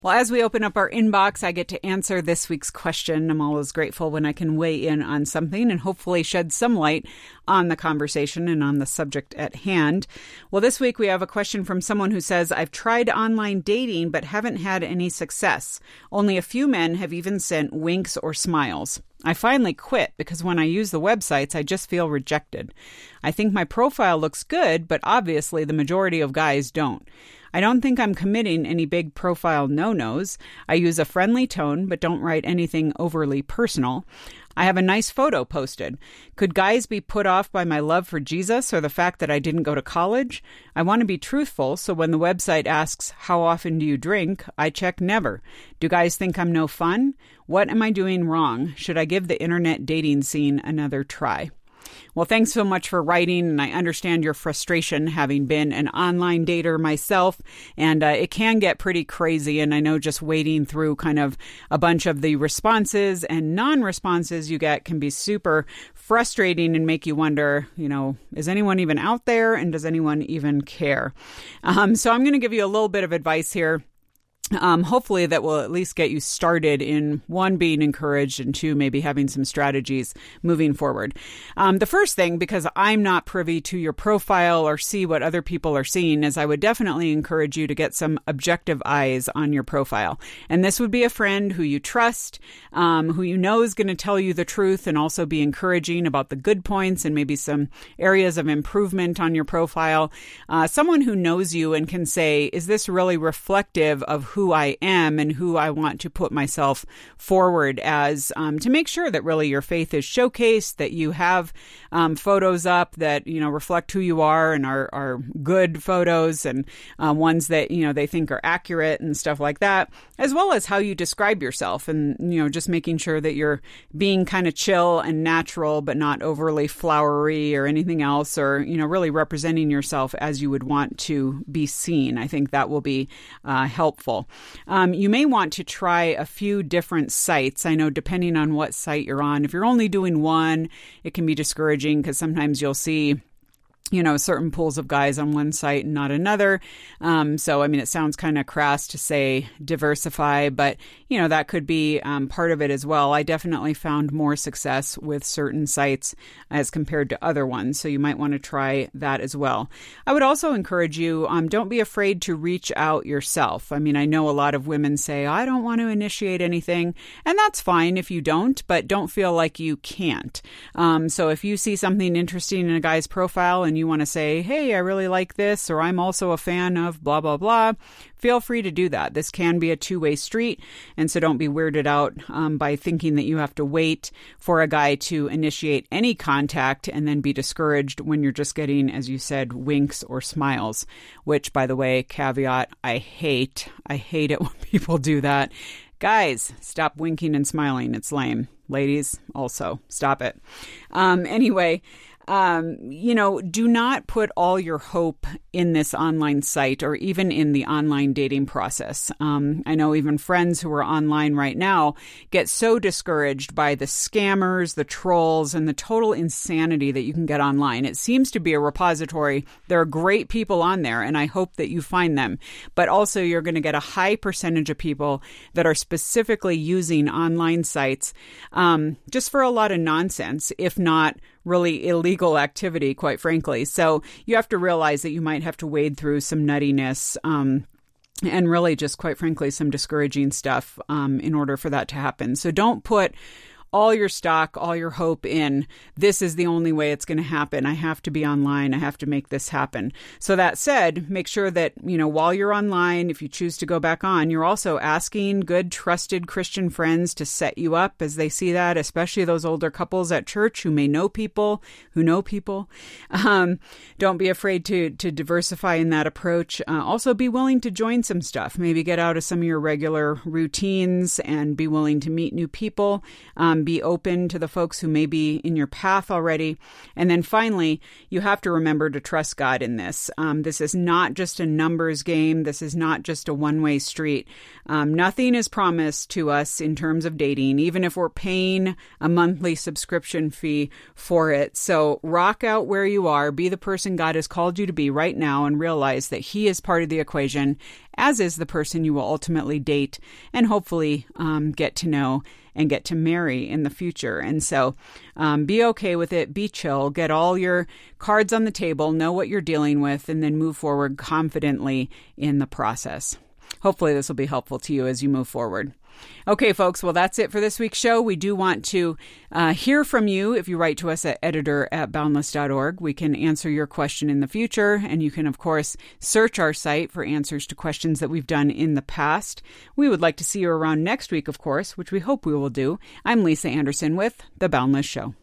Well, as we open up our inbox, I get to answer this week's question. I'm always grateful when I can weigh in on something and hopefully shed some light on the conversation and on the subject at hand. Well, this week we have a question from someone who says, I've tried online dating but haven't had any success. Only a few men have even sent winks or smiles. I finally quit because when I use the websites, I just feel rejected. I think my profile looks good, but obviously the majority of guys don't. I don't think I'm committing any big profile no-nos. I use a friendly tone, but don't write anything overly personal. I have a nice photo posted. Could guys be put off by my love for Jesus or the fact that I didn't go to college? I want to be truthful, so when the website asks, how often do you drink? I check never. Do guys think I'm no fun? What am I doing wrong? Should I give the internet dating scene another try? Well, thanks so much for writing, and I understand your frustration having been an online dater myself, and it can get pretty crazy, and I know just wading through kind of a bunch of the responses and non-responses you get can be super frustrating and make you wonder, is anyone even out there, and does anyone even care? So I'm going to give you a little bit of advice here. Hopefully that will at least get you started in, one, being encouraged, and two, maybe having some strategies moving forward. The first thing, because I'm not privy to your profile or see what other people are seeing, is I would definitely encourage you to get some objective eyes on your profile. And this would be a friend who you trust, who you know is going to tell you the truth and also be encouraging about the good points and maybe some areas of improvement on your profile. Someone who knows you and can say, is this really reflective of who I am and who I want to put myself forward as, to make sure that really your faith is showcased, that you have photos up that, reflect who you are and are good photos and ones that, they think are accurate and stuff like that, as well as how you describe yourself and, just making sure that you're being kind of chill and natural, but not overly flowery or anything else, or, really representing yourself as you would want to be seen. I think that will be helpful. You may want to try a few different sites. I know depending on what site you're on, if you're only doing one, it can be discouraging because sometimes you'll see certain pools of guys on one site and not another. So, it sounds kind of crass to say diversify, but, that could be part of it as well. I definitely found more success with certain sites as compared to other ones. So you might want to try that as well. I would also encourage you, don't be afraid to reach out yourself. I know a lot of women say, I don't want to initiate anything, and that's fine if you don't, but don't feel like you can't. So if you see something interesting in a guy's profile and you want to say, hey, I really like this, or I'm also a fan of blah, blah, blah, feel free to do that. This can be a two-way street, and so don't be weirded out by thinking that you have to wait for a guy to initiate any contact and then be discouraged when you're just getting, as you said, winks or smiles, which, by the way, caveat, I hate it when people do that. Guys, stop winking and smiling. It's lame. Ladies, also, stop it. Anyway, do not put all your hope in this online site or even in the online dating process. I know even friends who are online right now get so discouraged by the scammers, the trolls, and the total insanity that you can get online. It seems to be a repository. There are great people on there, and I hope that you find them. But also you're going to get a high percentage of people that are specifically using online sites just for a lot of nonsense, if not really illegal activity, quite frankly. So you have to realize that you might have to wade through some nuttiness and really just, quite frankly, some discouraging stuff in order for that to happen. So don't put all your stock, all your hope in, this is the only way it's going to happen. I have to be online. I have to make this happen. So that said, make sure that, while you're online, if you choose to go back on, you're also asking good, trusted Christian friends to set you up as they see that, especially those older couples at church who may know people who know people. Don't be afraid to diversify in that approach. Also be willing to join some stuff, maybe get out of some of your regular routines and be willing to meet new people. Be open to the folks who may be in your path already. And then finally, you have to remember to trust God in this. This is not just a numbers game. This is not just a one-way street. Nothing is promised to us in terms of dating, even if we're paying a monthly subscription fee for it. So rock out where you are. Be the person God has called you to be right now and realize that He is part of the equation. as is the person you will ultimately date and hopefully get to know and get to marry in the future. And so be okay with it, be chill, get all your cards on the table, know what you're dealing with, and then move forward confidently in the process. Hopefully this will be helpful to you as you move forward. Okay, folks, well, that's it for this week's show. We do want to hear from you. If you write to us at editor@boundless.org, we can answer your question in the future. And you can, of course, search our site for answers to questions that we've done in the past. We would like to see you around next week, of course, which we hope we will do. I'm Lisa Anderson with The Boundless Show.